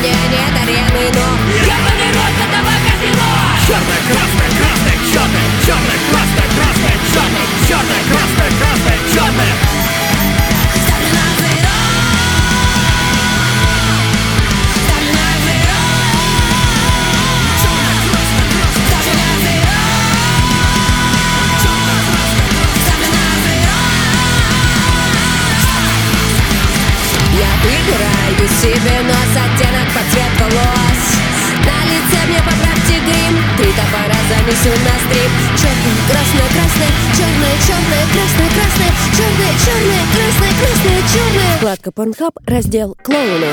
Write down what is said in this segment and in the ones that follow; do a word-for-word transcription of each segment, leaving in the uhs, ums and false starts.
мне нет арены, но ебаный рот этого казино! Черное, красное, красное, черное, черное, красное, красное, черное, черное, красное, красное, черное. Ставлю на зеро, ставлю на зеро, ставлю на зеро, ставлю на зеро. Я выбираю себе нос, оттенок под цвет волос. На лице мне поправьте грим, три топора занесу на стрим. Черное, красное, красное, черное, черное, красное, красное, черное, черное, красное, красное, черное. Вкладка Pornhub, раздел клоуны.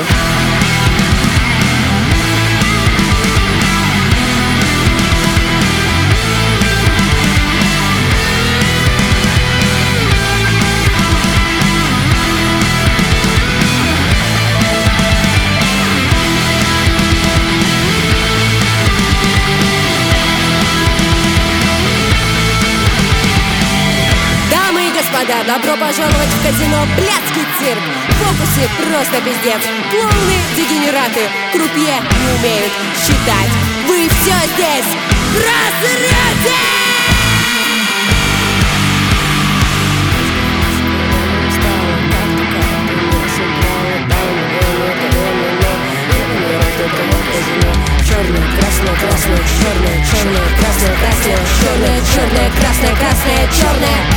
Господа, добро пожаловать в казино «Блядский цирк». Фокусы просто пиздец. Клоуны – дегенераты. Крупье не умеют считать. Вы все здесь просрете! Черное, красное, красное, черное, черное, красное, красное, черное, черное, красное, красное, черное.